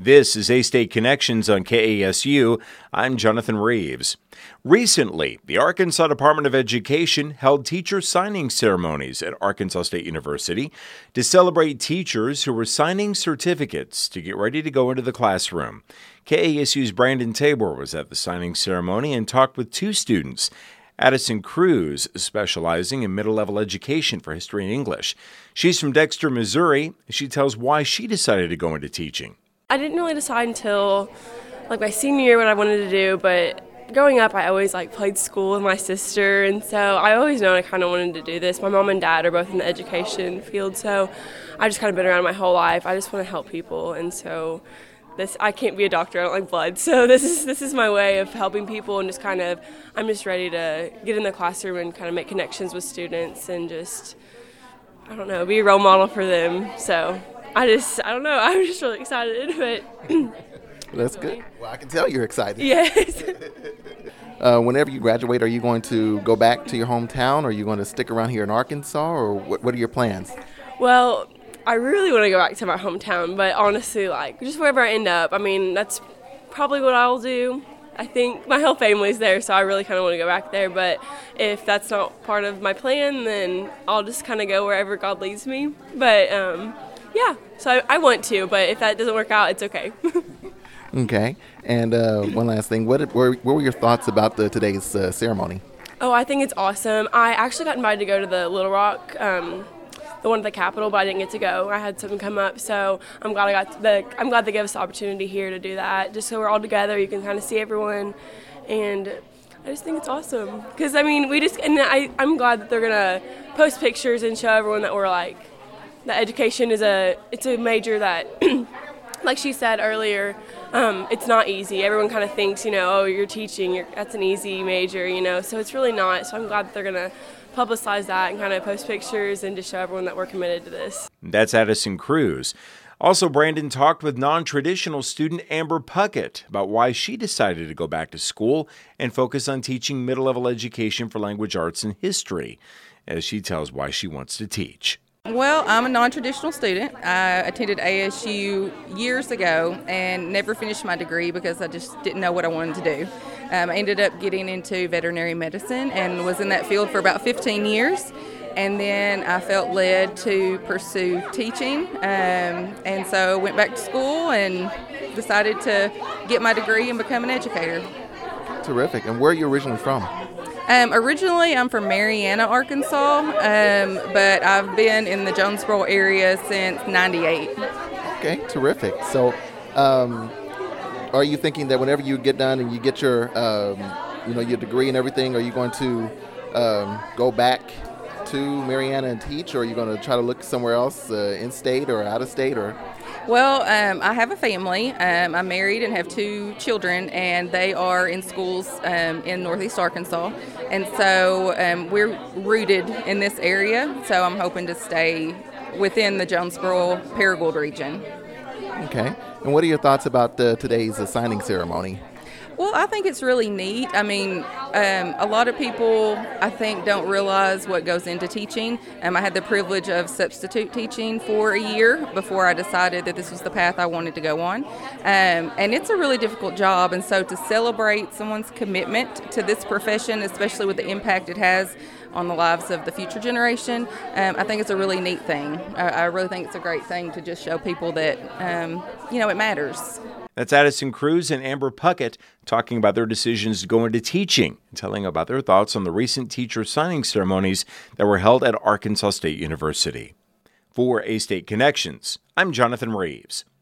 This is A-State Connections on KASU. I'm Jonathan Reeves. Recently, the Arkansas Department of Education held teacher signing ceremonies at Arkansas State University to celebrate teachers who were signing certificates to get ready to go into the classroom. KASU's Brandon Tabor was at the signing ceremony and talked with two students. Addison Cruz, specializing in middle-level education for history and English. She's from Dexter, Missouri. She tells why she decided to go into teaching. I didn't really decide until my senior year what I wanted to do, but growing up I always played school with my sister, and so I always known I kind of wanted to do this. My mom and dad are both in the education field, so I've just kind of been around my whole life. I just want to help people, and so I can't be a doctor, I don't like blood, so this is my way of helping people, and I'm just ready to get in the classroom and kind of make connections with students and just, be a role model for them. So I don't know, I'm just really excited, but that's good. Well, I can tell you're excited. Yes. Whenever you graduate, are you going to go back to your hometown, or are you going to stick around here in Arkansas, or what are your plans? Well, I really want to go back to my hometown, but honestly, just wherever I end up, that's probably what I'll do. I think my whole family's there, so I really kind of want to go back there, but if that's not part of my plan, then I'll just kind of go wherever God leads me. But, yeah, so I want to, but if that doesn't work out, it's okay. Okay, and one last thing, what were your thoughts about today's ceremony? Oh, I think it's awesome. I actually got invited to go to the Little Rock, the one at the Capitol, but I didn't get to go. I had something come up, so I'm glad they gave us the opportunity here to do that, just so we're all together. You can kind of see everyone, and I just think it's awesome. Because I'm glad that they're gonna post pictures and show everyone that we're that education is a major that, like she said earlier, it's not easy. Everyone kind of thinks, you're teaching, that's an easy major, so it's really not. So I'm glad that they're gonna publicize that and kind of post pictures and just show everyone that we're committed to this. That's Addison Cruz. Also, Brandon talked with non-traditional student Amber Puckett about why she decided to go back to school and focus on teaching middle-level education for language arts and history, as she tells why she wants to teach. Well, I'm a non-traditional student. I attended ASU years ago and never finished my degree because I just didn't know what I wanted to do. I ended up getting into veterinary medicine and was in that field for about 15 years. And then I felt led to pursue teaching, and so went back to school and decided to get my degree and become an educator. Terrific. And where are you originally from? Originally, I'm from Marianna, Arkansas, but I've been in the Jonesboro area since '98. Okay, terrific. So, are you thinking that whenever you get done and you get your, your degree and everything, are you going to go back to Marianna and teach, or are you going to try to look somewhere else, in-state or out-of-state, or? Well, I have a family. I'm married and have two children, and they are in schools in Northeast Arkansas. And so we're rooted in this area, so I'm hoping to stay within the Jonesboro-Paragould region. Okay. And what are your thoughts about today's signing ceremony? Well, I think it's really neat. A lot of people, I think, don't realize what goes into teaching. I had the privilege of substitute teaching for a year before I decided that this was the path I wanted to go on. And it's a really difficult job, and so to celebrate someone's commitment to this profession, especially with the impact it has on the lives of the future generation, I think it's a really neat thing. I really think it's a great thing to just show people that, it matters. That's Addison Cruz and Amber Puckett talking about their decisions to go into teaching and telling about their thoughts on the recent teacher signing ceremonies that were held at Arkansas State University. For A-State Connections, I'm Jonathan Reeves.